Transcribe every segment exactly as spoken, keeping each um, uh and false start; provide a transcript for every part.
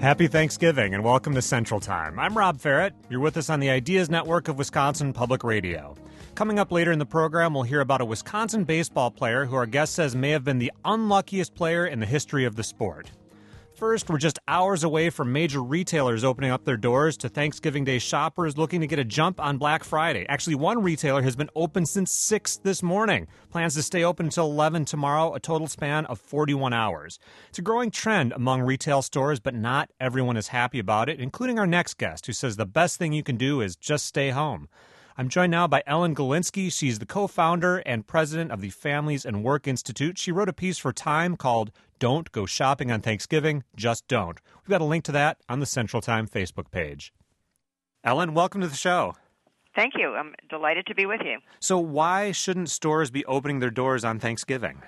Happy Thanksgiving and welcome to Central Time. I'm Rob Ferrett. You're with us on the Ideas Network of Wisconsin Public Radio. Coming up later in the program, we'll hear about a Wisconsin baseball player who our guest says may have been the unluckiest player in the history of the sport. First, we're just hours away from major retailers opening up their doors to Thanksgiving Day shoppers looking to get a jump on Black Friday. Actually, one retailer has been open since six this morning. Plans to stay open until eleven tomorrow, a total span of forty-one hours. It's a growing trend among retail stores, but not everyone is happy about it, including our next guest, who says the best thing you can do is just stay home. I'm joined now by Ellen Galinsky. She's the co-founder and president of the Families and Work Institute. She wrote a piece for Time called Don't Go Shopping on Thanksgiving, Just Don't. We've got a link to that on the Central Time Facebook page. Ellen, welcome to the show. Thank you. I'm delighted to be with you. So why shouldn't stores be opening their doors on Thanksgiving?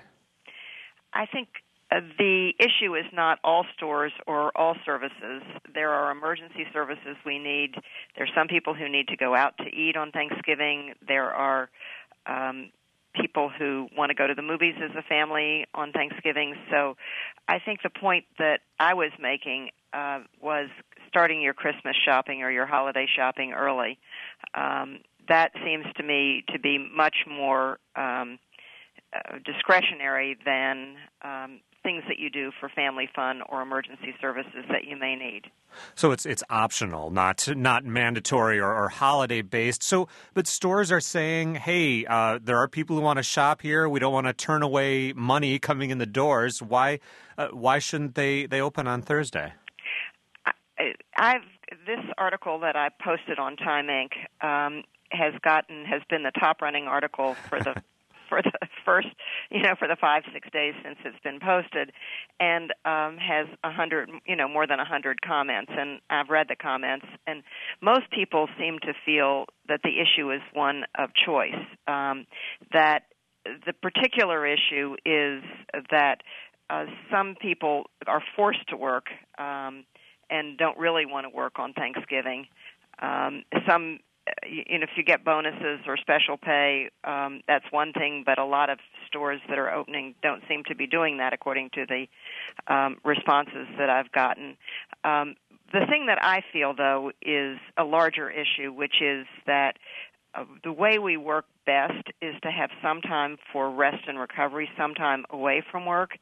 I think uh, the issue is not all stores or all services. There are emergency services we need. There's some people who need to go out to eat on Thanksgiving. There are um, people who want to go to the movies as a family on Thanksgiving. So I think the point that I was making uh, was starting your Christmas shopping or your holiday shopping early. Um, that seems to me to be much more um, uh, discretionary than um, things that you do for family fun or emergency services that you may need. So it's it's optional, not not mandatory or, or holiday based. So, but stores are saying, hey, uh, there are people who want to shop here. We don't want to turn away money coming in the doors. Why uh, why shouldn't they, they open on Thursday? I, I've this article that I posted on Time Incorporated. Um, has gotten has been the top running article for the for the first, you know, for the five, six days since it's been posted, and um, has a hundred, you know, more than a hundred comments. And I've read the comments, and most people seem to feel that the issue is one of choice. Um, that the particular issue is that uh, some people are forced to work um, and don't really want to work on Thanksgiving. Um, some You know, if you get bonuses or special pay, um, that's one thing, but a lot of stores that are opening don't seem to be doing that according to the um, responses that I've gotten. Um, the thing that I feel, though, is a larger issue, which is that uh, the way we work best is to have some time for rest and recovery, some time away from work,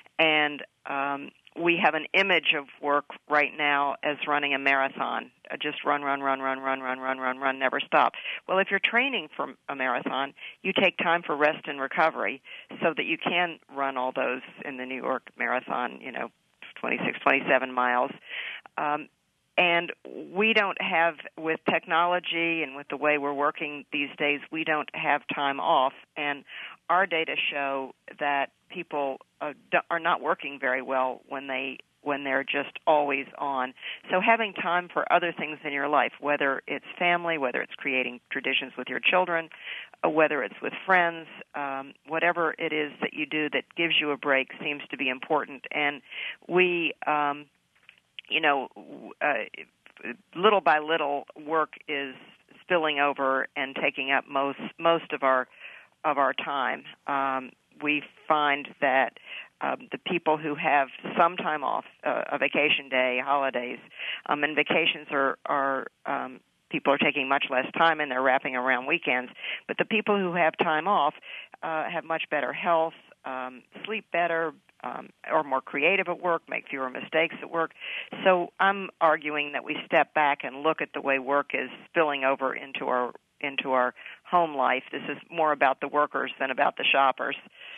and um, we have an image of work right now as running a marathon, just run, run, run, run, run, run, run, run, run, never stop. Well, if you're training for a marathon, you take time for rest and recovery so that you can run all those in the New York Marathon, you know, twenty-six, twenty-seven miles. Um, and we don't have, with technology and with the way we're working these days, we don't have time off. And our data show that people uh, are not working very well when they when they're just always on. So having time for other things in your life, whether it's family, whether it's creating traditions with your children, uh, whether it's with friends, um, whatever it is that you do that gives you a break seems to be important. And we, um, you know, uh, little by little, work is spilling over and taking up most most of our of our time. Um, we find that um, the people who have some time off, uh, a vacation day, holidays, um, and vacations are, are um, people are taking much less time and they're wrapping around weekends. But the people who have time off uh, have much better health, um, sleep better, um, are more creative at work, make fewer mistakes at work. So I'm arguing that we step back and look at the way work is spilling over into our into our home life. This is more about the workers than about the shoppers.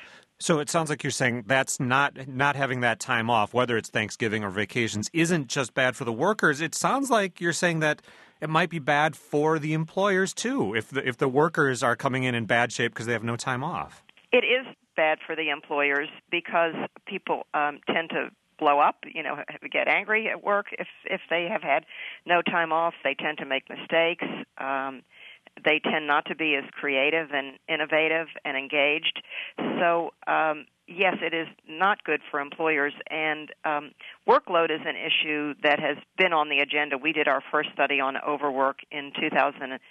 So it sounds like you're saying that's not not having that time off, whether it's Thanksgiving or vacations, isn't just bad for the workers. It sounds like you're saying that it might be bad for the employers too, if the if the workers are coming in in bad shape because they have no time off. It is bad for the employers because people um, tend to blow up, you know, get angry at work if if they have had no time off. They tend to make mistakes. Um, They tend not to be as creative and innovative and engaged. So, um, yes, it is not good for employers. And um, workload is an issue that has been on the agenda. We did our first study on overwork in two thousand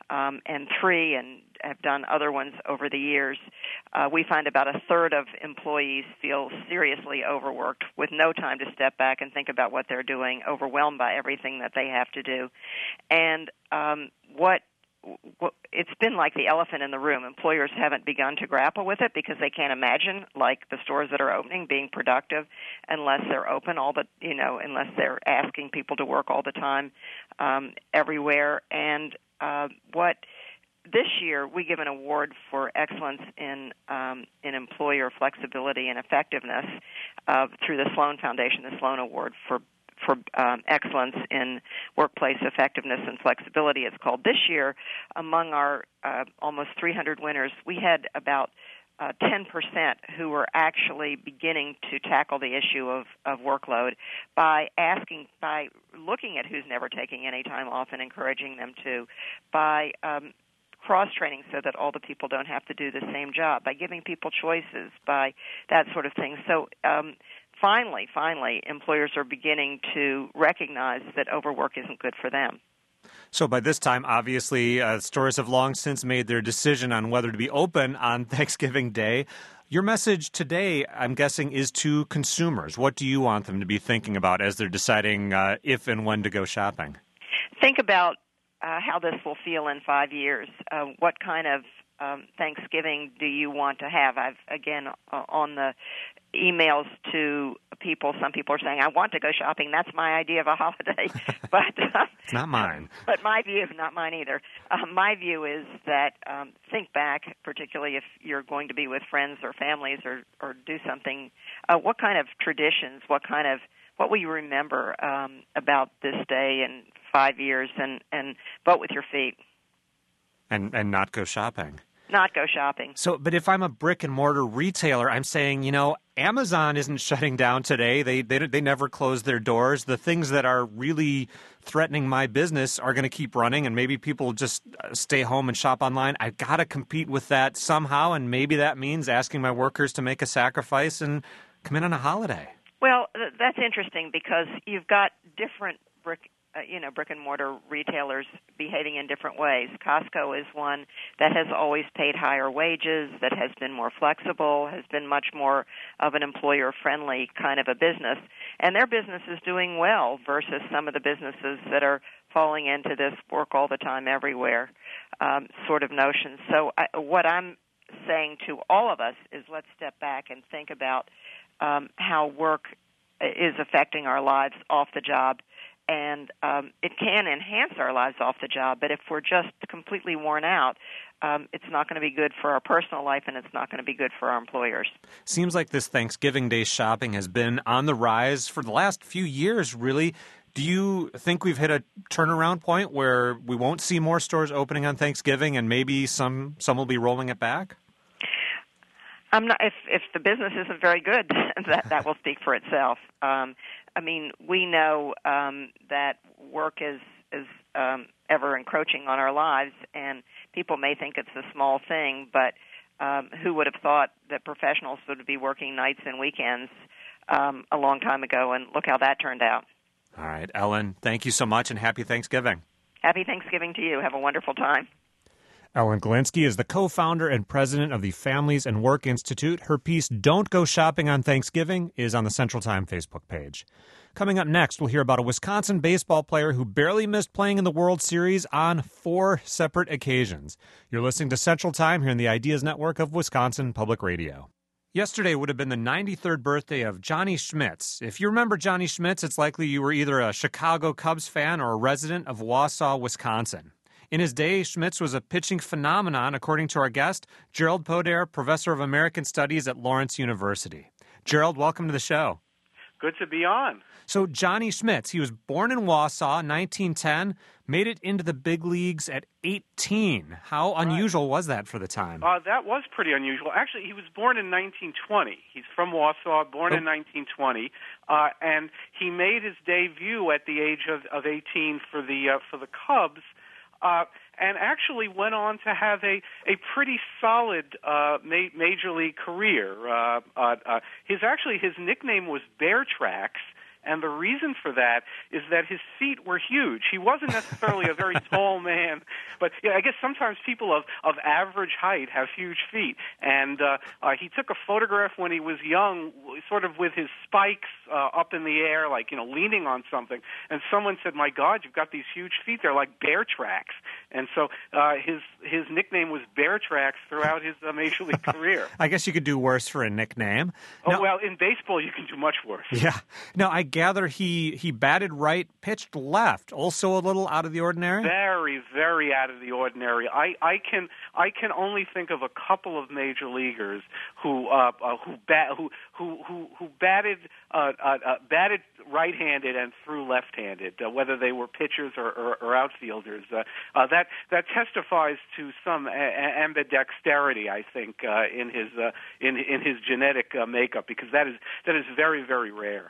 um, and three, and have done other ones over the years, uh, we find about a third of employees feel seriously overworked with no time to step back and think about what they're doing, overwhelmed by everything that they have to do. And um, what it's been like the elephant in the room. Employers haven't begun to grapple with it because they can't imagine, like the stores that are opening, being productive unless they're open all the, you know, unless they're asking people to work all the time, um, everywhere. And uh, what this year we give an award for excellence in um, in employer flexibility and effectiveness uh, through the Sloan Foundation, the Sloan Award for for um, excellence in workplace effectiveness and flexibility, it's called. This year, among our uh, almost three hundred winners, we had about uh, ten percent who were actually beginning to tackle the issue of, of workload by asking, by looking at who's never taking any time off and encouraging them to, by um, cross-training so that all the people don't have to do the same job, by giving people choices, by that sort of thing. So um, finally, finally, employers are beginning to recognize that overwork isn't good for them. So by this time, obviously, uh, stores have long since made their decision on whether to be open on Thanksgiving Day. Your message today, I'm guessing, is to consumers. What do you want them to be thinking about as they're deciding uh, if and when to go shopping? Think about Uh, how this will feel in five years. Uh, what kind of um, Thanksgiving do you want to have? I've, again, uh, on the emails to people, some people are saying, I want to go shopping. That's my idea of a holiday. but uh, It's not mine. But my view, not mine either. Uh, my view is that um, think back, particularly if you're going to be with friends or families or, or do something, uh, what kind of traditions, what kind of what will you remember um, about this day in five years and, and vote with your feet? And and not go shopping. Not go shopping. So, but if I'm a brick and mortar retailer, I'm saying, you know, Amazon isn't shutting down today. They they they never close their doors. The things that are really threatening my business are going to keep running, and maybe people just stay home and shop online. I've got to compete with that somehow, and maybe that means asking my workers to make a sacrifice and come in on a holiday. Well, th- that's interesting because you've got different brick, uh, you know, brick and mortar retailers behaving in different ways. Costco is one that has always paid higher wages, that has been more flexible, has been much more of an employer-friendly kind of a business, and their business is doing well versus some of the businesses that are falling into this work all the time everywhere um, sort of notion. So I, what I'm saying to all of us is let's step back and think about Um, how work is affecting our lives off the job, and um, it can enhance our lives off the job, but if we're just completely worn out, um, it's not going to be good for our personal life, and it's not going to be good for our employers. Seems like this Thanksgiving Day shopping has been on the rise for the last few years, really. Do you think we've hit a turnaround point where we won't see more stores opening on Thanksgiving and maybe some, some will be rolling it back? I'm not. If if the business isn't very good, that that will speak for itself. Um, I mean, we know um, that work is is um, ever encroaching on our lives, and people may think it's a small thing, but um, who would have thought that professionals would be working nights and weekends um, a long time ago? And look how that turned out. All right, Ellen, thank you so much, and happy Thanksgiving. Happy Thanksgiving to you. Have a wonderful time. Ellen Galinsky is the co-founder and president of the Families and Work Institute. Her piece, Don't Go Shopping on Thanksgiving, is on the Central Time Facebook page. Coming up next, we'll hear about a Wisconsin baseball player who barely missed playing in the World Series on four separate occasions. You're listening to Central Time here in the Ideas Network of Wisconsin Public Radio. Yesterday would have been the ninety-third birthday of Johnny Schmitz. If you remember Johnny Schmitz, it's likely you were either a Chicago Cubs fan or a resident of Wausau, Wisconsin. In his day, Schmitz was a pitching phenomenon, according to our guest, Gerald Poder, professor of American Studies at Lawrence University. Gerald, welcome to the show. Good to be on. So Johnny Schmitz, he was born in Wausau in nineteen ten, made it into the big leagues at eighteen. How unusual right. was that for the time? Uh, that was pretty unusual. Actually, he was born in nineteen twenty. He's from Wausau, born oh. in nineteen twenty, uh, and he made his debut at the age of, of eighteen for the uh, for the Cubs. Uh, and actually went on to have a, a pretty solid uh, ma- major league career. Uh, uh, uh, his actually his nickname was Bear Tracks, And the reason for that is that his feet were huge. He wasn't necessarily a very tall man, but yeah, I guess sometimes people of, of average height have huge feet. And uh, uh, he took a photograph when he was young, sort of with his spikes uh, up in the air, like, you know, leaning on something. And someone said, "My God, you've got these huge feet. They're like bear tracks." And so uh, his his nickname was Bear Tracks throughout his uh, Major League career. I guess you could do worse for a nickname. Oh, now, well, in baseball, you can do much worse. Yeah. Now, I gather he, he batted right, pitched left. Also a little out of the ordinary? Very, very out of the ordinary. I, I can I can only think of a couple of major leaguers who uh, uh, who, bat, who who who who batted uh, uh, uh, batted right-handed and threw left-handed, uh, whether they were pitchers or, or, or outfielders. Uh, uh, that that testifies to some a- a- ambidexterity, I think, uh, in his uh, in in his genetic uh, makeup, because that is that is very, very rare.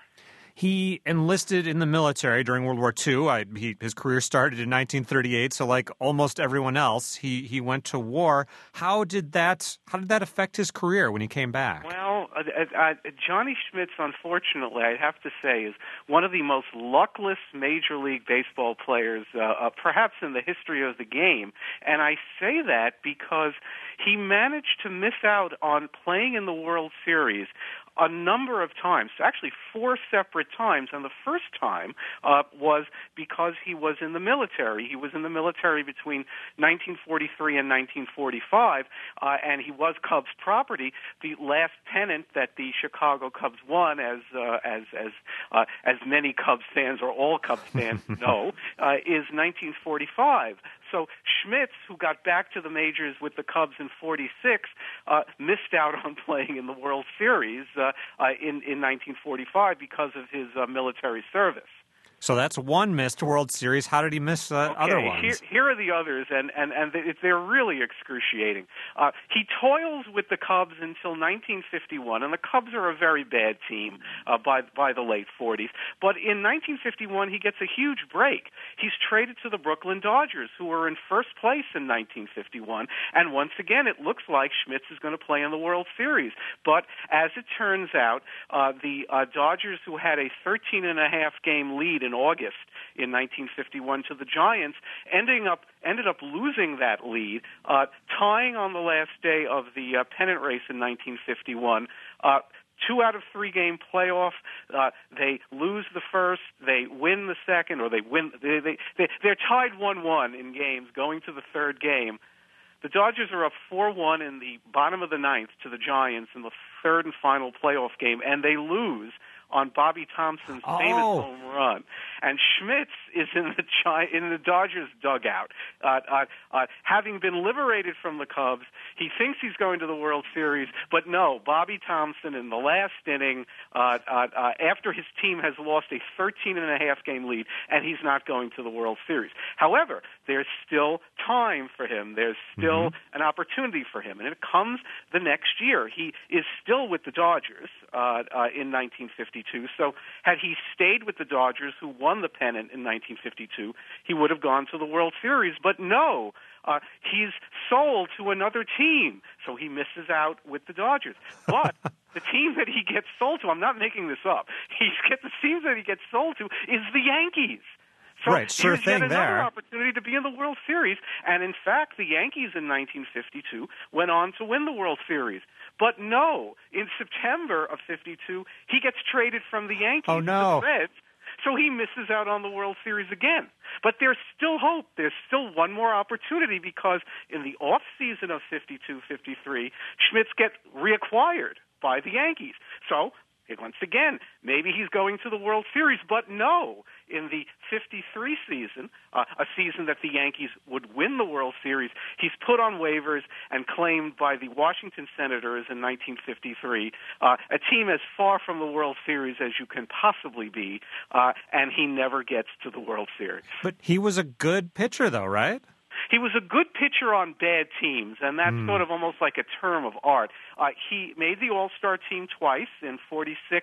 He enlisted in the military during World War Two. I, he, his career started in nineteen thirty-eight, so like almost everyone else, he, he went to war. How did that how did that affect his career when he came back? Well, uh, uh, Johnny Schmitz, unfortunately, I have to say, is one of the most luckless Major League Baseball players, uh, uh, perhaps in the history of the game. And I say that because he managed to miss out on playing in the World Series a number of times, actually four separate times, and the first time uh, was because he was in the military. He was in the military between nineteen forty-three and nineteen forty-five, uh, and he was Cubs property. The last pennant that the Chicago Cubs won, as uh, as as uh, as many Cubs fans or all Cubs fans know, uh, is nineteen forty-five. So Schmitz, who got back to the majors with the Cubs in forty-six, uh, missed out on playing in the World Series uh, uh, in, in nineteen forty-five because of his uh, military service. So that's one missed World Series. How did he miss uh, okay, other ones? Here, here are the others, and, and, and they're really excruciating. Uh, he toils with the Cubs until nineteen fifty-one, and the Cubs are a very bad team uh, by, by the late forties. But in nineteen fifty-one, he gets a huge break. He's traded to the Brooklyn Dodgers, who were in first place in nineteen fifty-one, and once again, it looks like Schmitz is going to play in the World Series. But as it turns out, uh, the uh, Dodgers, who had a thirteen and a half game lead in August in nineteen fifty-one to the Giants, ending up ended up losing that lead, uh, tying on the last day of the uh, pennant race in nineteen fifty-one. Uh, Two out of three game playoff. Uh, they lose the first, they win the second, or they win. They, they, they they're tied one one in games going to the third game. The Dodgers are up four one in the bottom of the ninth to the Giants in the third and final playoff game, and they lose on Bobby Thompson's oh. famous home run. And Schmitz is in the Gi- in the Dodgers dugout. Uh, uh, uh, having been liberated from the Cubs, he thinks he's going to the World Series, but no, Bobby Thompson in the last inning, uh, uh, uh, after his team has lost a thirteen and a half game lead, and he's not going to the World Series. However, there's still time for him. There's still mm-hmm. an opportunity for him, and it comes the next year. He is still with the Dodgers uh, uh, in nineteen fifty-two, so had he stayed with the Dodgers, who won the pennant in nineteen fifty-two, he would have gone to the World Series. But no, uh, he's sold to another team, so he misses out with the Dodgers. But the team that he gets sold to, I'm not making this up, he's get the team that he gets sold to is the Yankees. So right, sure here's thing yet another there. opportunity to be in the World Series. And in fact, the Yankees in nineteen fifty-two went on to win the World Series. But no, in September of fifty-two, he gets traded from the Yankees oh, no. to the Reds. So he misses out on the World Series again. But there's still hope. There's still one more opportunity, because in the off season of fifty-two fifty-three, Schmitz gets reacquired by the Yankees. So once again, maybe he's going to the World Series, but no. In the fifty-three season, uh, a season that the Yankees would win the World Series, he's put on waivers and claimed by the Washington Senators in nineteen fifty-three, uh, a team as far from the World Series as you can possibly be, uh, and he never gets to the World Series. But he was a good pitcher, though, right? He was a good pitcher on bad teams, and that's mm. sort of almost like a term of art. Uh, he made the All-Star team twice, in forty-six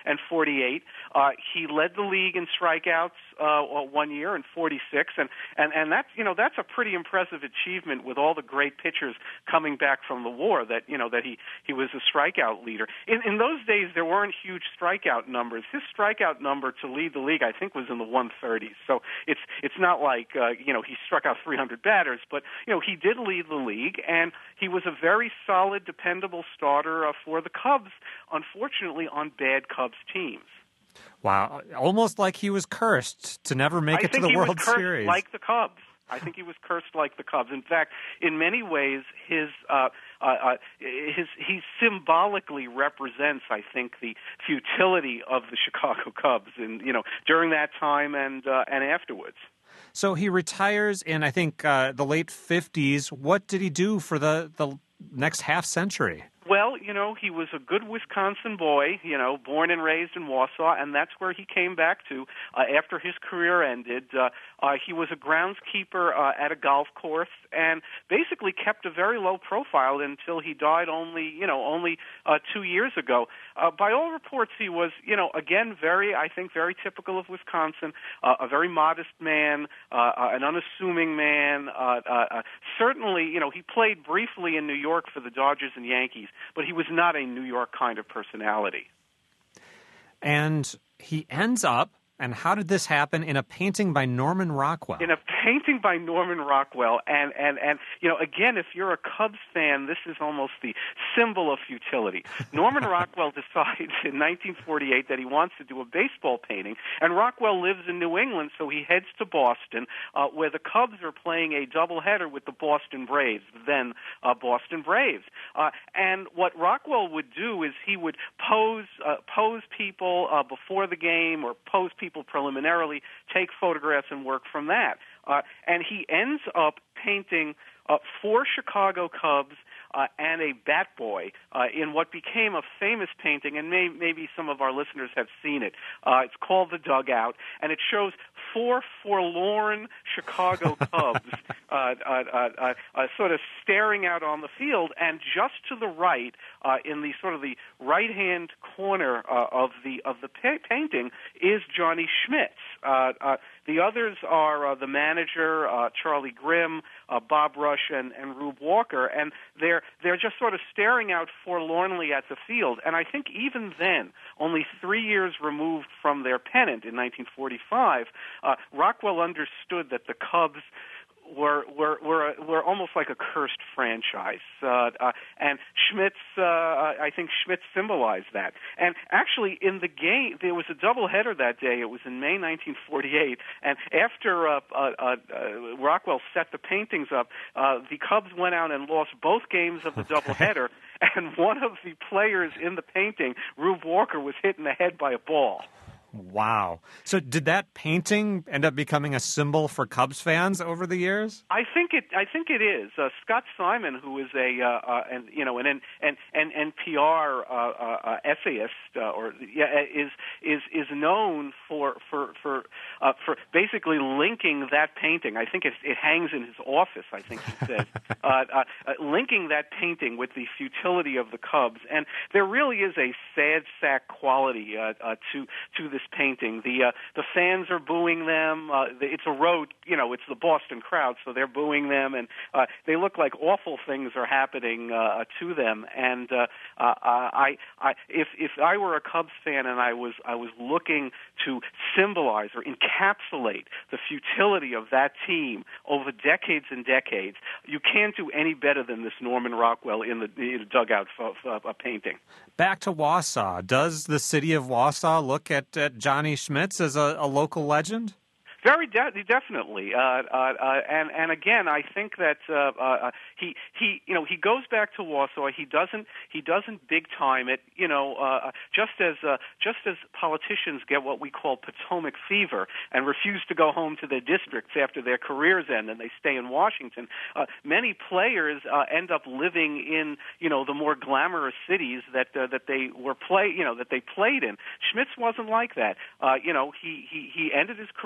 and forty-eight. Uh, he led the league in strikeouts uh, one year in forty-six, and, and, and that's, you know, that's a pretty impressive achievement with all the great pitchers coming back from the war that, you know, that he, he was a strikeout leader. In, in those days, there weren't huge strikeout numbers. His strikeout number to lead the league, I think, was in the one thirties. So it's, it's not like, uh, you know, he struck out three hundred batters, but, you know, he did lead the league, and he was a very solid, dependable starter uh, for the Cubs, unfortunately, on bad Cubs teams. Wow, almost like he was cursed to never make I it to the think he World was cursed Series. like the Cubs. I think he was cursed like the Cubs. In fact, in many ways, his uh, uh, uh, his he symbolically represents, I think, the futility of the Chicago Cubs, and you know, during that time and uh, and afterwards. So he retires in, I think, uh, the late fifties. What did he do for the, the next half century? Well, you know, he was a good Wisconsin boy, you know, born and raised in Wausau, and that's where he came back to uh, after his career ended. Uh, uh, he was a groundskeeper uh, at a golf course and basically kept a very low profile until he died only, you know, only uh, two years ago. Uh, by all reports, he was, you know, again, very, I think, very typical of Wisconsin, uh, a very modest man, uh, uh, an unassuming man. Uh, uh, uh, certainly, you know, he played briefly in New York for the Dodgers and Yankees, but he was not a New York kind of personality. And he ends up, and how did this happen, in a painting by Norman Rockwell? In a painting by Norman Rockwell, and, and, and you know, again, if you're a Cubs fan, this is almost the symbol of futility. Norman Rockwell decides in nineteen forty-eight that he wants to do a baseball painting, and Rockwell lives in New England, so he heads to Boston, uh, where the Cubs are playing a doubleheader with the Boston Braves, then uh, Boston Braves. Uh, and what Rockwell would do is he would pose uh, pose people uh, before the game, or pose people preliminarily, take photographs, and work from that. Uh, and he ends up painting uh, four Chicago Cubs uh, and a Bat Boy uh, in what became a famous painting, and may, maybe some of our listeners have seen it. Uh, it's called The Dugout, and it shows four forlorn Chicago Cubs uh, uh, uh, uh, uh, sort of staring out on the field, and just to the right, uh, in the sort of the right-hand corner uh, of the of the pa- painting, is Johnny Schmitz. Uh, uh, the others are uh, the manager, uh, Charlie Grimm, uh, Bob Rush, and, and Rube Walker, and they're they're just sort of staring out forlornly at the field. And I think even then, only three years removed from their pennant in nineteen forty-five, uh, Rockwell understood that the Cubs were were were were almost like a cursed franchise, uh, uh, and Schmitz. Uh, I think Schmitz symbolized that. And actually, in the game, there was a doubleheader that day. It was in May nineteen forty-eight, and after uh, uh, uh, Rockwell set the paintings up, uh, the Cubs went out and lost both games of the doubleheader. And one of the players in the painting, Rube Walker, was hit in the head by a ball. Wow. So did that painting end up becoming a symbol for Cubs fans over the years? I think it. I think it is. Uh, Scott Simon, who is a uh, uh, and you know an an an, an N P R uh, uh, essayist, uh, or yeah, is is is known for for for uh, for basically linking that painting. I think it, it hangs in his office. I think he says uh, uh, uh, linking that painting with the futility of the Cubs, and there really is a sad sack quality uh, uh, to to this painting. The uh, the fans are booing them. Uh, it's a road, you know, it's the Boston crowd, so they're booing them, and uh, they look like awful things are happening uh, to them. And uh, uh, I, I, if if I were a Cubs fan and I was I was looking to symbolize or encapsulate the futility of that team over decades and decades, you can't do any better than this Norman Rockwell in the, in the dugout f- f- f- painting. Back to Wausau. Does the city of Wausau look at, at Johnny Schmitz as a, a local legend? Very de- definitely, uh, uh, uh, and and again, I think that uh, uh, he he you know he goes back to Wausau. He doesn't he doesn't big time it. You know, uh, just as uh, just as politicians get what we call Potomac fever and refuse to go home to their districts after their careers end and they stay in Washington. Uh, many players uh, end up living in you know the more glamorous cities that uh, that they were play you know that they played in. Schmitz wasn't like that. Uh, you know, he he he ended his career and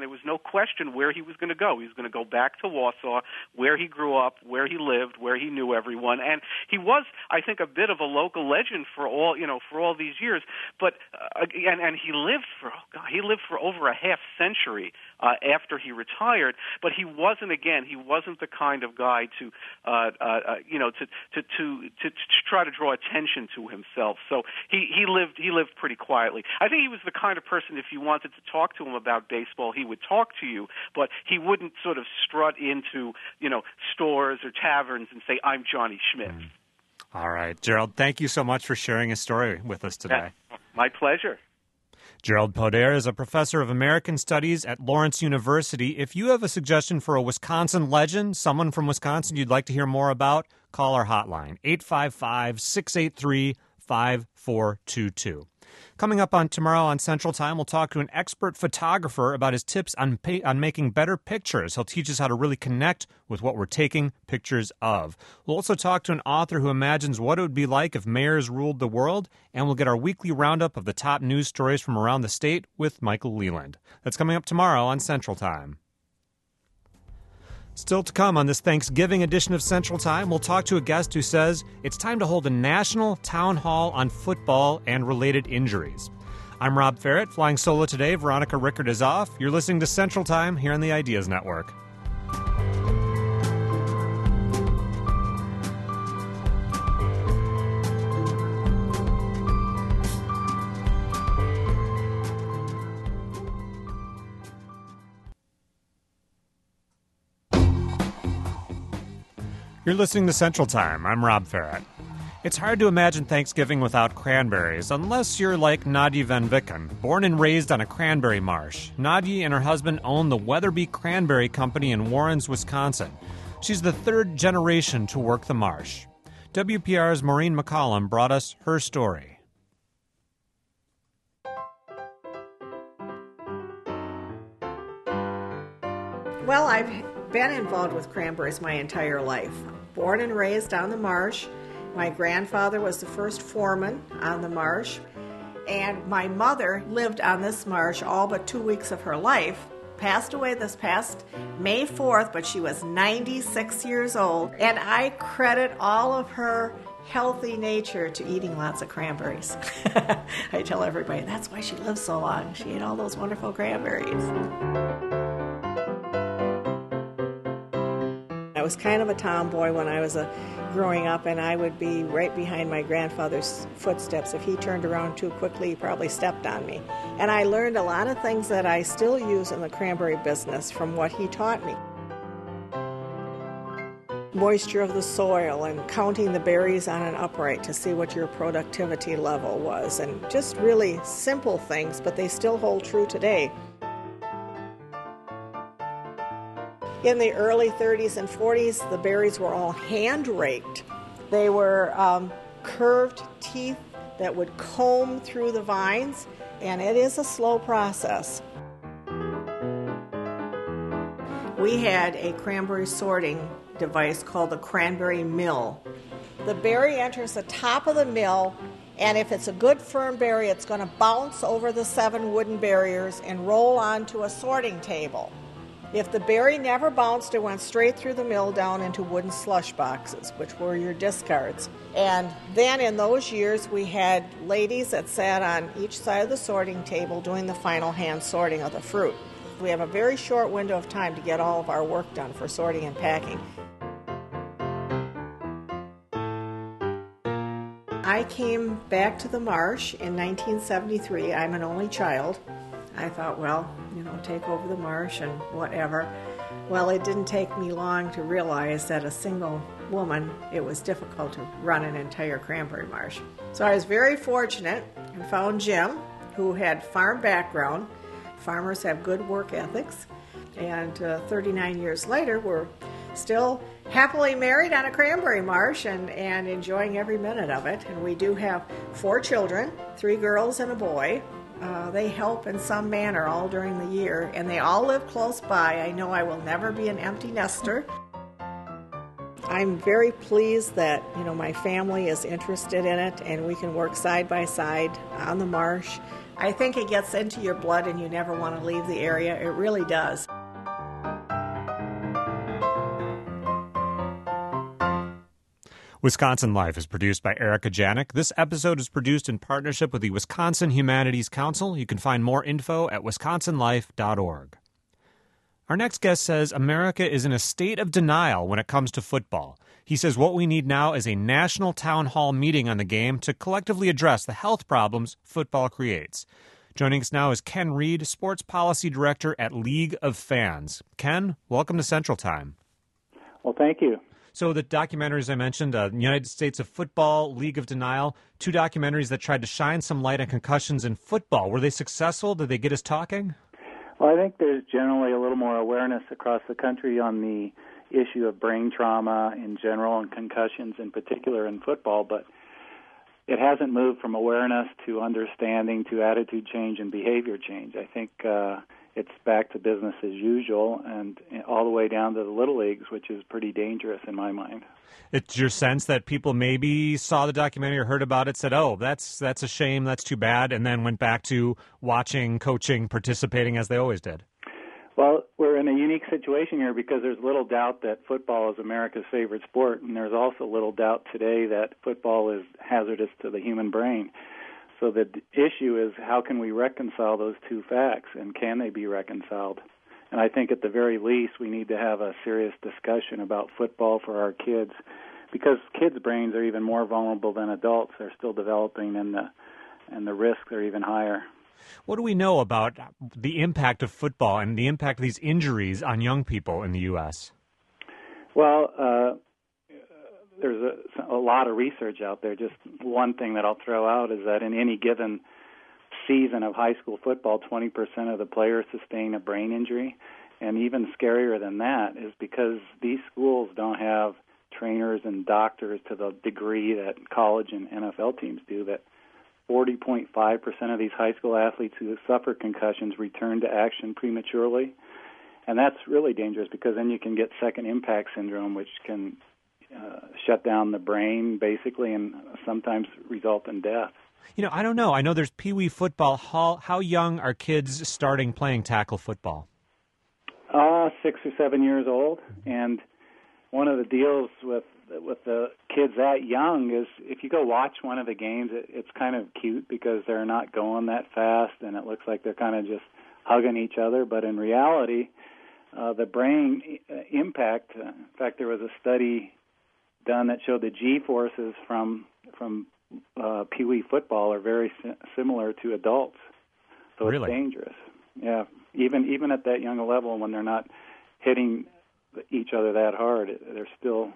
there was no question where he was going to go. He was going to go back to Warsaw, where he grew up, where he lived, where he knew everyone. And he was, I think, a bit of a local legend for all, you know, for all these years. But uh, and and he lived for oh God, he lived for over a half century uh, after he retired. But he wasn't, again, he wasn't the kind of guy to, uh, uh, you know, to to, to to to try to draw attention to himself. So he he lived he lived pretty quietly. I think he was the kind of person, if you wanted to talk to him about baseball, he would talk to you, but he wouldn't sort of strut into, you know, stores or taverns and say, "I'm Johnny Schmidt." Mm. All right, Gerald, thank you so much for sharing a story with us today. Yeah, my pleasure. Gerald Poder is a professor of American Studies at Lawrence University. If you have a suggestion for a Wisconsin legend, someone from Wisconsin you'd like to hear more about, call our hotline, eight five five, six eight three, five four two two. Coming up on tomorrow on Central Time, we'll talk to an expert photographer about his tips on pay, on making better pictures. He'll teach us how to really connect with what we're taking pictures of. We'll also talk to an author who imagines what it would be like if mayors ruled the world, and we'll get our weekly roundup of the top news stories from around the state with Michael Leland. That's coming up tomorrow on Central Time. Still to come on this Thanksgiving edition of Central Time, we'll talk to a guest who says it's time to hold a national town hall on football and related injuries. I'm Rob Ferrett, flying solo today. Veronica Rickard is off. You're listening to Central Time here on the Ideas Network. You're listening to Central Time. I'm Rob Ferrett. It's hard to imagine Thanksgiving without cranberries, unless you're like Nadia Van Vicken, born and raised on a cranberry marsh. Nadia and her husband own the Weatherby Cranberry Company in Warrens, Wisconsin. She's the third generation to work the marsh. W P R's Maureen McCollum brought us her story. Well, I've been involved with cranberries my entire life. Born and raised on the marsh. My grandfather was the first foreman on the marsh, and my mother lived on this marsh all but two weeks of her life. Passed away this past May fourth, but she was ninety-six years old, and I credit all of her healthy nature to eating lots of cranberries. I tell everybody that's why she lived so long. She ate all those wonderful cranberries. I was kind of a tomboy when I was a, growing up, and I would be right behind my grandfather's footsteps. If he turned around too quickly, he probably stepped on me. And I learned a lot of things that I still use in the cranberry business from what he taught me. Moisture of the soil and counting the berries on an upright to see what your productivity level was, and just really simple things, but they still hold true today. In the early thirties and forties, the berries were all hand-raked. They were um, curved teeth that would comb through the vines, and it is a slow process. We had a cranberry sorting device called the cranberry mill. The berry enters the top of the mill, and if it's a good firm berry, it's going to bounce over the seven wooden barriers and roll onto a sorting table. If the berry never bounced, it went straight through the mill down into wooden slush boxes, which were your discards. And then in those years, we had ladies that sat on each side of the sorting table doing the final hand sorting of the fruit. We have a very short window of time to get all of our work done for sorting and packing. I came back to the marsh in nineteen seventy-three. I'm an only child. I thought, well, you know, take over the marsh and whatever. Well, it didn't take me long to realize that a single woman, it was difficult to run an entire cranberry marsh. So I was very fortunate and found Jim, who had farm background. Farmers have good work ethics. And uh, thirty-nine years later, we're still happily married on a cranberry marsh and, and enjoying every minute of it. And we do have four children, three girls and a boy. Uh, they help in some manner all during the year, and they all live close by. I know I will never be an empty nester. I'm very pleased that, you know, my family is interested in it, and we can work side by side on the marsh. I think it gets into your blood and you never want to leave the area. It really does. Wisconsin Life is produced by Erica Janik. This episode is produced in partnership with the Wisconsin Humanities Council. You can find more info at wisconsin life dot org. Our next guest says America is in a state of denial when it comes to football. He says what we need now is a national town hall meeting on the game to collectively address the health problems football creates. Joining us now is Ken Reed, Sports Policy Director at League of Fans. Ken, welcome to Central Time. Well, thank you. So the documentaries I mentioned, uh, United States of Football, League of Denial, two documentaries that tried to shine some light on concussions in football. Were they successful? Did they get us talking? Well, I think there's generally a little more awareness across the country on the issue of brain trauma in general and concussions in particular in football, but it hasn't moved from awareness to understanding to attitude change and behavior change. I think uh, it's back to business as usual and all the way down to the little leagues, which is pretty dangerous in my mind. It's your sense that people maybe saw the documentary or heard about it, said, oh, that's that's a shame, that's too bad, and then went back to watching, coaching, participating as they always did? Well, we're in a unique situation here because there's little doubt that football is America's favorite sport, and there's also little doubt today that football is hazardous to the human brain. So the issue is how can we reconcile those two facts, and can they be reconciled? And I think at the very least we need to have a serious discussion about football for our kids because kids' brains are even more vulnerable than adults. They're still developing, and the, and the risks are even higher. What do we know about the impact of football and the impact of these injuries on young people in the U S? Well, uh, there's a, a lot of research out there. Just one thing that I'll throw out is that in any given season of high school football, twenty percent of the players sustain a brain injury. And even scarier than that is because these schools don't have trainers and doctors to the degree that college and N F L teams do, that forty point five percent of these high school athletes who suffer concussions return to action prematurely. And that's really dangerous because then you can get second impact syndrome, which can uh, shut down the brain basically and sometimes result in death. You know, I don't know. I know there's Pee Wee football. How, how young are kids starting playing tackle football? Uh, six or seven years old. And one of the deals with with the kids that young is if you go watch one of the games, it, it's kind of cute because they're not going that fast and it looks like they're kind of just hugging each other. But in reality, uh, the brain impact, uh, in fact, there was a study done that showed the G-forces from from uh, Pee Wee football are very si- similar to adults. So really? It's dangerous. Yeah, even even at that young a level when they're not hitting each other that hard, they're still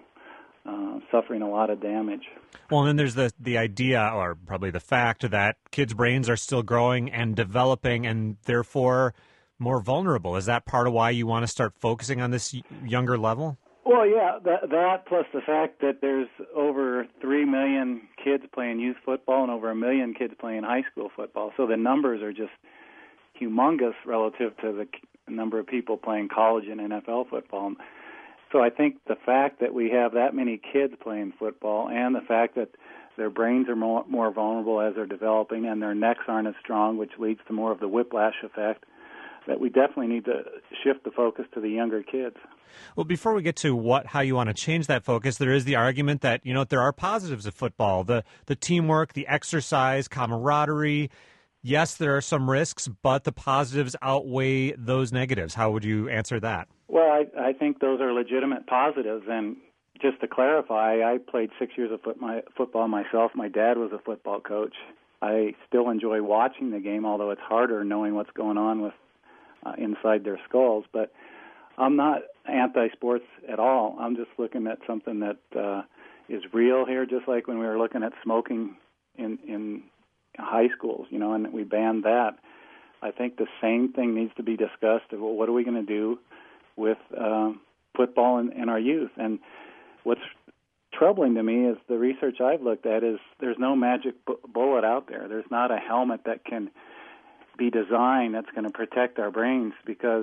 uh, suffering a lot of damage. Well, and then there's the, the idea, or probably the fact, that kids' brains are still growing and developing and therefore more vulnerable. Is that part of why you want to start focusing on this younger level? Well, yeah, that, that plus the fact that there's over three million kids playing youth football and over a million kids playing high school football. So the numbers are just humongous relative to the number of people playing college and N F L football. So I think the fact that we have that many kids playing football and the fact that their brains are more, more vulnerable as they're developing and their necks aren't as strong, which leads to more of the whiplash effect, that we definitely need to shift the focus to the younger kids. Well, before we get to what how you want to change that focus, there is the argument that, you know, there are positives of football, the the teamwork, the exercise, camaraderie. Yes, there are some risks, but the positives outweigh those negatives. How would you answer that? Well, I, I think those are legitimate positives. And just to clarify, I played six years of foot, my, football myself. My dad was a football coach. I still enjoy watching the game, although it's harder knowing what's going on with uh, inside their skulls. But I'm not anti-sports at all. I'm just looking at something that uh, is real here, just like when we were looking at smoking in, in high schools, you know, and we banned that. I think the same thing needs to be discussed. Well, what are we going to do with uh, football in, in our youth? And what's troubling to me is the research I've looked at is there's no magic bu- bullet out there. There's not a helmet that can be designed that's going to protect our brains, because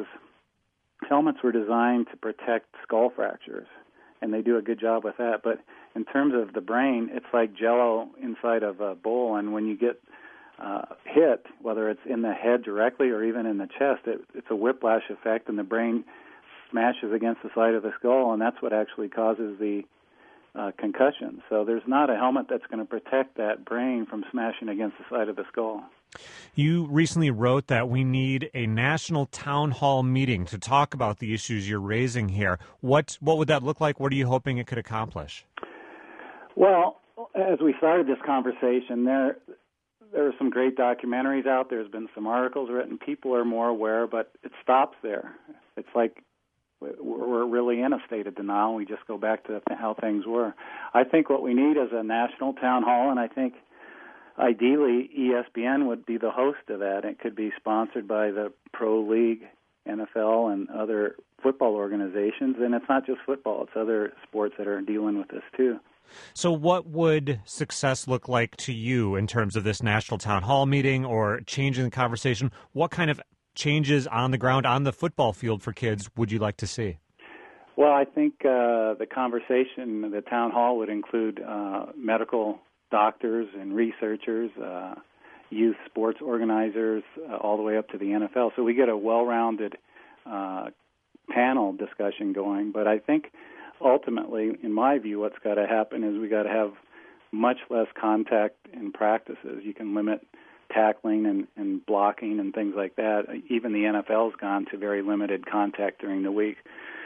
helmets were designed to protect skull fractures, and they do a good job with that. But in terms of the brain, it's like Jell-O inside of a bowl, and when you get uh, hit, whether it's in the head directly or even in the chest, it, it's a whiplash effect, and the brain smashes against the side of the skull, and that's what actually causes the uh, concussion. So there's not a helmet that's going to protect that brain from smashing against the side of the skull. You recently wrote that we need a national town hall meeting to talk about the issues you're raising here. What what would that look like? What are you hoping it could accomplish? Well, as we started this conversation, there there are some great documentaries out. There's been some articles written. People are more aware, but it stops there. It's like we're really in a state of denial. We just go back to how things were. I think what we need is a national town hall, and I think ideally E S P N would be the host of that. It could be sponsored by the Pro League, N F L, and other football organizations. And it's not just football. It's other sports that are dealing with this too. So what would success look like to you in terms of this national town hall meeting or changing the conversation? What kind of changes on the ground, on the football field for kids would you like to see? Well, I think uh, the conversation, the town hall would include uh, medical doctors and researchers, uh, youth sports organizers, uh, all the way up to the N F L. So we get a well-rounded uh, panel discussion going. But I think ultimately, in my view, what's got to happen is we got to have much less contact in practices. You can limit tackling and, and blocking and things like that. Even the N F L's gone to very limited contact during the week.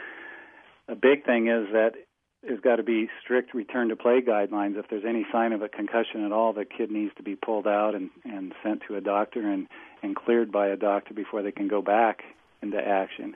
A big thing is that there's got to be strict return-to-play guidelines. If there's any sign of a concussion at all, the kid needs to be pulled out and, and sent to a doctor and, and cleared by a doctor before they can go back into action.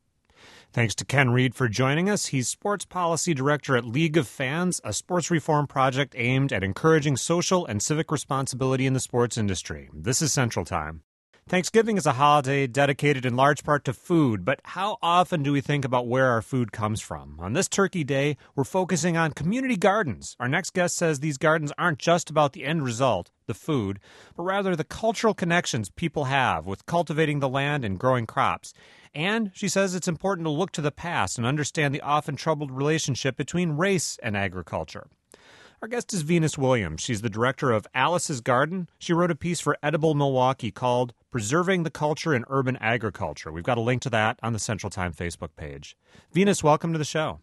Thanks to Ken Reed for joining us. He's Sports Policy Director at League of Fans, a sports reform project aimed at encouraging social and civic responsibility in the sports industry. This is Central Time. Thanksgiving is a holiday dedicated in large part to food, but how often do we think about where our food comes from? On this Turkey Day, we're focusing on community gardens. Our next guest says these gardens aren't just about the end result, the food, but rather the cultural connections people have with cultivating the land and growing crops. And she says it's important to look to the past and understand the often troubled relationship between race and agriculture. Our guest is Venus Williams. She's the director of Alice's Garden. She wrote a piece for Edible Milwaukee called Preserving the Culture in Urban Agriculture. We've got a link to that on the Central Time Facebook page. Venus, welcome to the show.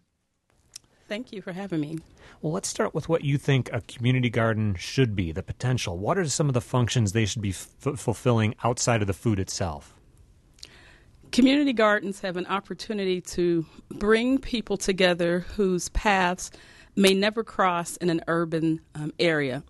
Thank you for having me. Well, let's start with what you think a community garden should be, the potential. What are some of the functions they should be f- fulfilling outside of the food itself? Community gardens have an opportunity to bring people together whose paths may never cross in an urban um, area.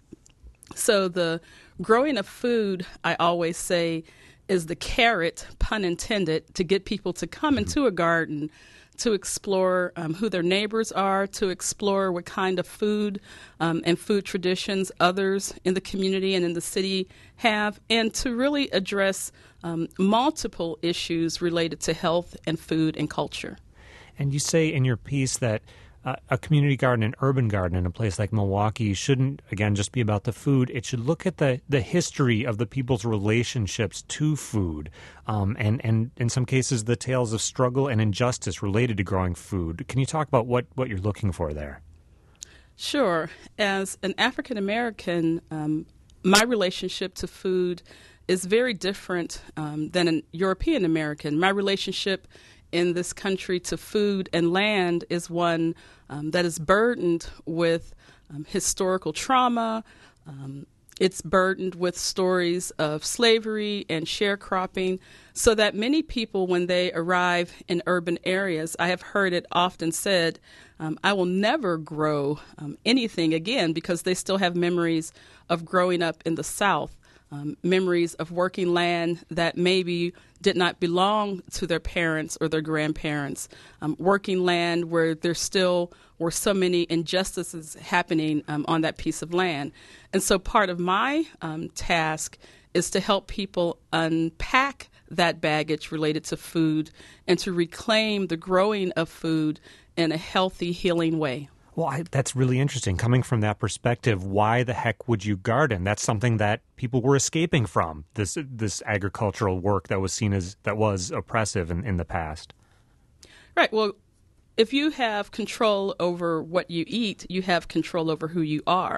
So the growing of food, I always say, is the carrot, pun intended, to get people to come into a garden to explore um, who their neighbors are, to explore what kind of food um, and food traditions others in the community and in the city have, and to really address um, multiple issues related to health and food and culture. And you say in your piece that Uh, a community garden, an urban garden in a place like Milwaukee shouldn't, again, just be about the food. It should look at the, the history of the people's relationships to food um, and, and, in some cases, the tales of struggle and injustice related to growing food. Can you talk about what, what you're looking for there? Sure. As an African American, um, my relationship to food is very different um, than an European American. My relationship in this country to food and land is one um, that is burdened with um, historical trauma. Um, it's burdened with stories of slavery and sharecropping, so that many people, when they arrive in urban areas, I have heard it often said, um, I will never grow um, anything again, because they still have memories of growing up in the South. Um, memories of working land that maybe did not belong to their parents or their grandparents, um, working land where there still were so many injustices happening um, on that piece of land. And so part of my um, task is to help people unpack that baggage related to food and to reclaim the growing of food in a healthy, healing way. Well, I, that's really interesting. Coming from that perspective, why the heck would you garden? That's something that people were escaping from, this this agricultural work that was seen as, that was oppressive in, in the past. Right. Well, if you have control over what you eat, you have control over who you are.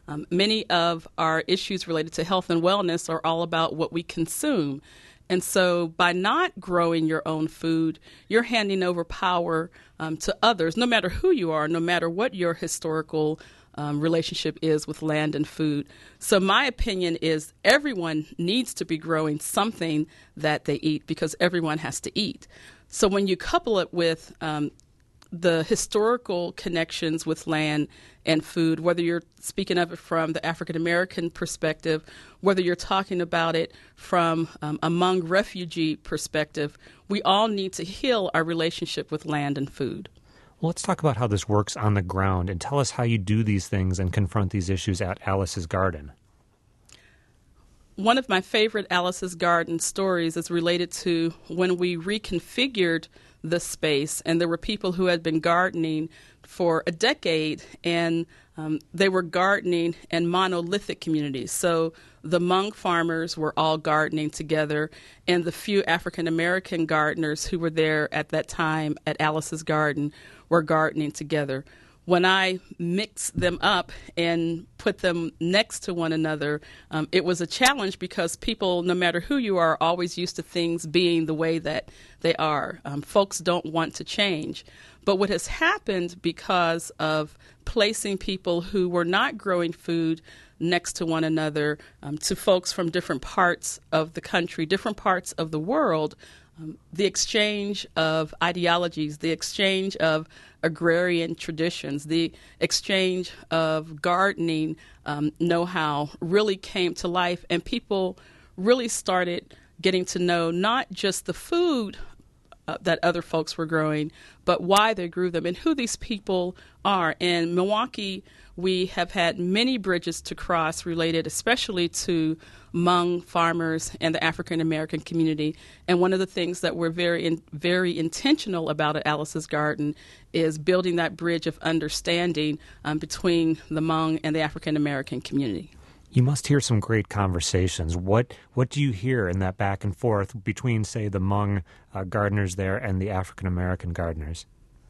Um, many of our issues related to health and wellness are all about what we consume. And so by not growing your own food, you're handing over power um, to others, no matter who you are, no matter what your historical um, relationship is with land and food. So my opinion is everyone needs to be growing something that they eat because everyone has to eat. So when you couple it with um, the historical connections with land and food, whether you're speaking of it from the African American perspective, whether you're talking about it from um, a Hmong refugee perspective, we all need to heal our relationship with land and food. Well, let's talk about how this works on the ground and tell us how you do these things and confront these issues at Alice's Garden. One of my favorite Alice's Garden stories is related to when we reconfigured the space, and there were people who had been gardening for a decade, and um, they were gardening in monolithic communities. So the Hmong farmers were all gardening together, and the few African American gardeners who were there at that time at Alice's Garden were gardening together. When I mixed them up and put them next to one another, um, it was a challenge because people, no matter who you are, are always used to things being the way that they are. Um, folks don't want to change. But what has happened because of placing people who were not growing food next to one another um, to folks from different parts of the country, different parts of the world, Um, the exchange of ideologies, the exchange of agrarian traditions, the exchange of gardening um, know-how really came to life, and people really started getting to know not just the food uh, that other folks were growing, but why they grew them and who these people are. In Milwaukee, we have had many bridges to cross related especially to Hmong farmers and the African American community. And one of the things that we're very in, very intentional about at Alice's Garden is building that bridge of understanding um, between the Hmong and the African American community. You must hear some great conversations. What what do you hear in that back and forth between, say, the Hmong uh, gardeners there and the African American gardeners?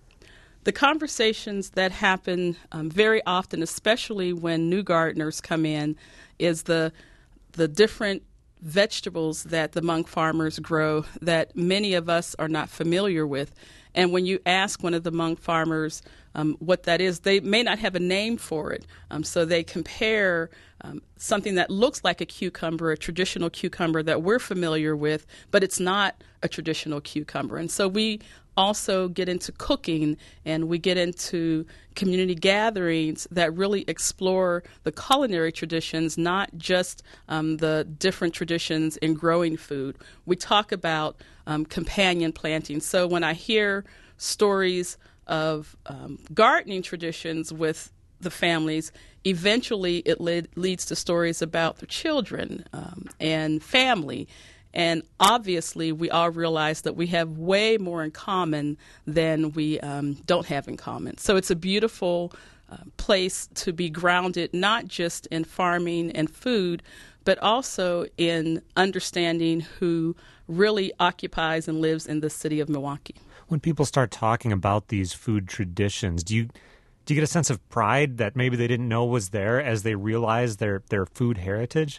The conversations that happen um, very often, especially when new gardeners come in, is the the different vegetables that the Hmong farmers grow that many of us are not familiar with. And when you ask one of the Hmong farmers um, what that is, they may not have a name for it. Um, so they compare um, something that looks like a cucumber, a traditional cucumber that we're familiar with, but it's not a traditional cucumber. And so we also get into cooking, and we get into community gatherings that really explore the culinary traditions, not just um, the different traditions in growing food. We talk about um, companion planting. So when I hear stories of um, gardening traditions with the families, eventually it led, leads to stories about the children um, and family. And obviously, we all realize that we have way more in common than we um, don't have in common. So it's a beautiful uh, place to be grounded, not just in farming and food, but also in understanding who really occupies and lives in the city of Milwaukee. When people start talking about these food traditions, do you do you get a sense of pride that maybe they didn't know was there as they realize their, their food heritage?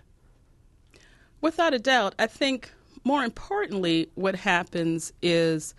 Without a doubt. I think more importantly, what happens is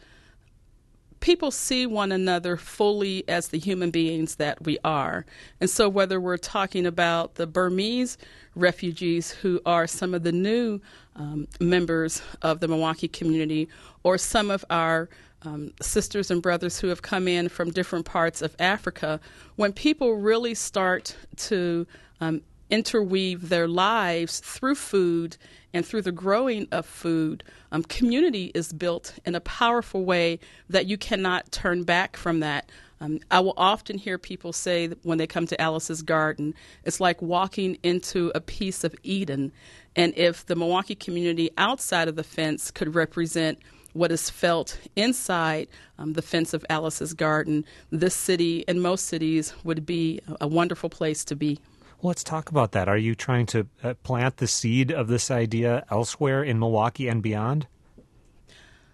people see one another fully as the human beings that we are. And so whether we're talking about the Burmese refugees who are some of the new um, members of the Milwaukee community, or some of our um, sisters and brothers who have come in from different parts of Africa, when people really start to um, interweave their lives through food and through the growing of food, um, community is built in a powerful way that you cannot turn back from that. Um, I will often hear people say that when they come to Alice's Garden, it's like walking into a piece of Eden. And if the Milwaukee community outside of the fence could represent what is felt inside um, the fence of Alice's Garden, this city and most cities would be a wonderful place to be. Well, let's talk about that. Are you trying to uh, plant the seed of this idea elsewhere in Milwaukee and beyond?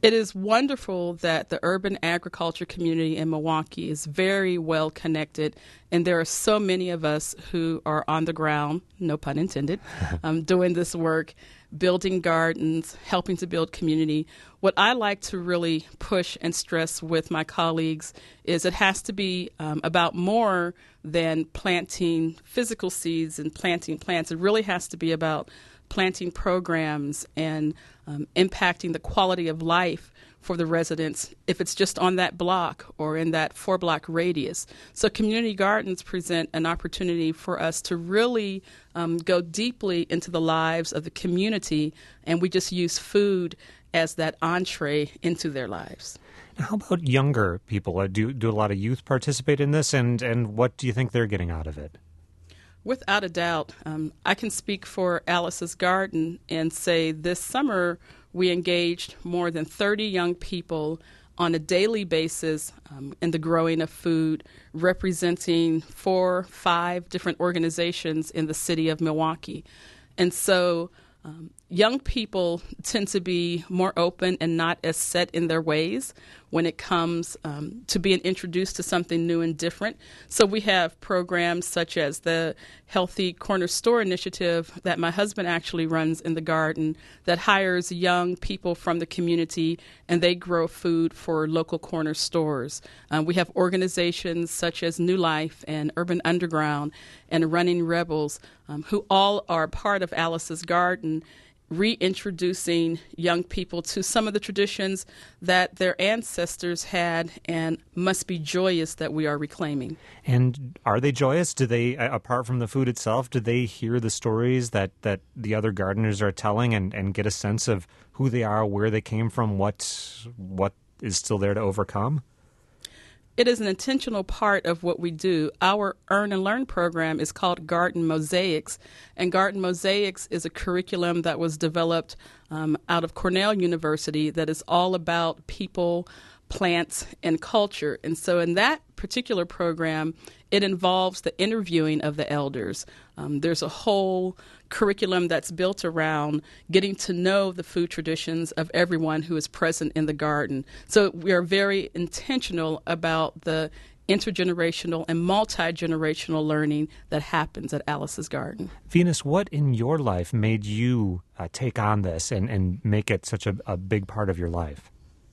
It is wonderful that the urban agriculture community in Milwaukee is very well connected, and there are so many of us who are on the ground, no pun intended, um, doing this work, building gardens, helping to build community. What I like to really push and stress with my colleagues is it has to be um, about more than planting physical seeds and planting plants. It really has to be about planting programs and um, impacting the quality of life for the residents if it's just on that block or in that four block radius. So community gardens present an opportunity for us to really um, go deeply into the lives of the community, and we just use food as that entree into their lives. How about younger people? Uh, do do a lot of youth participate in this, and, and what do you think they're getting out of it? Without a doubt. Um, I can speak for Alice's Garden and say this summer we engaged more than thirty young people on a daily basis um, in the growing of food, representing four, five different organizations in the city of Milwaukee. And so um, young people tend to be more open and not as set in their ways when it comes um, to being introduced to something new and different. So we have programs such as the Healthy Corner Store initiative that my husband actually runs in the garden that hires young people from the community, and they grow food for local corner stores. Um, we have organizations such as New Life and Urban Underground and Running Rebels, um, who all are part of Alice's Garden, reintroducing young people to some of the traditions that their ancestors had and must be joyous that we are reclaiming. And are they joyous? Do they, apart from the food itself, do they hear the stories that, that the other gardeners are telling and, and get a sense of who they are, where they came from, what what is still there to overcome? It is an intentional part of what we do. Our Earn and Learn program is called Garden Mosaics, and Garden Mosaics is a curriculum that was developed um, out of Cornell University that is all about people, plants, and culture. And so in that particular program, it involves the interviewing of the elders. Um, there's a whole curriculum that's built around getting to know the food traditions of everyone who is present in the garden. So we are very intentional about the intergenerational and multi-generational learning that happens at Alice's Garden. Venus, what in your life made you uh, take on this and, and make it such a, a big part of your life?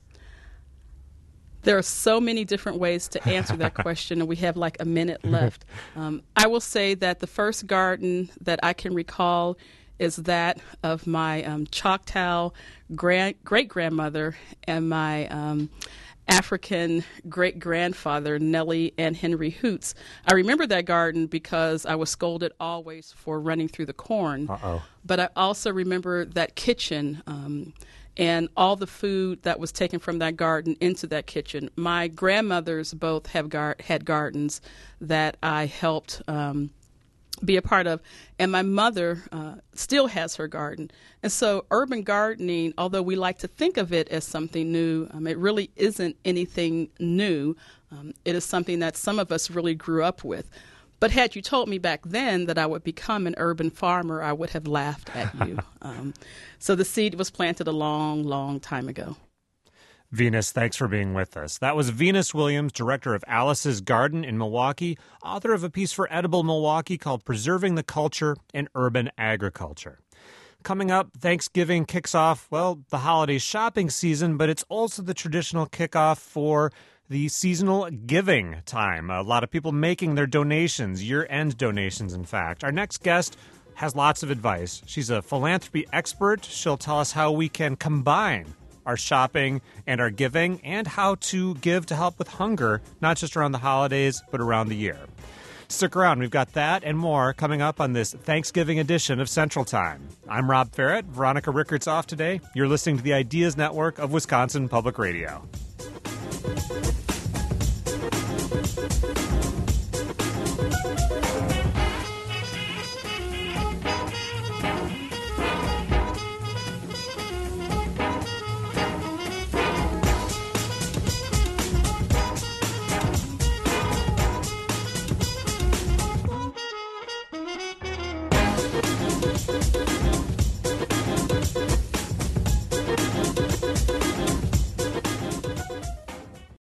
There are so many different ways to answer that question, and we have like a minute left. Um, I will say that the first garden that I can recall is that of my um, Choctaw grand- great-grandmother and my um, African great-grandfather, Nellie and Henry Hoots. I remember that garden because I was scolded always for running through the corn. Uh-oh. But I also remember that kitchen um, and all the food that was taken from that garden into that kitchen. My grandmothers both have gar- had gardens that I helped um, be a part of, and my mother uh, still has her garden. And so urban gardening, although we like to think of it as something new, um, it really isn't anything new. Um, it is something that some of us really grew up with. But had you told me back then that I would become an urban farmer, I would have laughed at you. um, so the seed was planted a long, long time ago. Venus, thanks for being with us. That was Venus Williams, director of Alice's Garden in Milwaukee, author of a piece for Edible Milwaukee called Preserving the Culture in Urban Agriculture. Coming up, Thanksgiving kicks off, well, the holiday shopping season, but it's also the traditional kickoff for the seasonal giving time. A lot of people making their donations, year-end donations, in fact. Our next guest has lots of advice. She's a philanthropy expert. She'll tell us how we can combine our shopping and our giving and how to give to help with hunger, not just around the holidays, but around the year. Stick around. We've got that and more coming up on this Thanksgiving edition of Central Time. I'm Rob Ferrett. Veronica Rickert's off today. You're listening to the Ideas Network of Wisconsin Public Radio.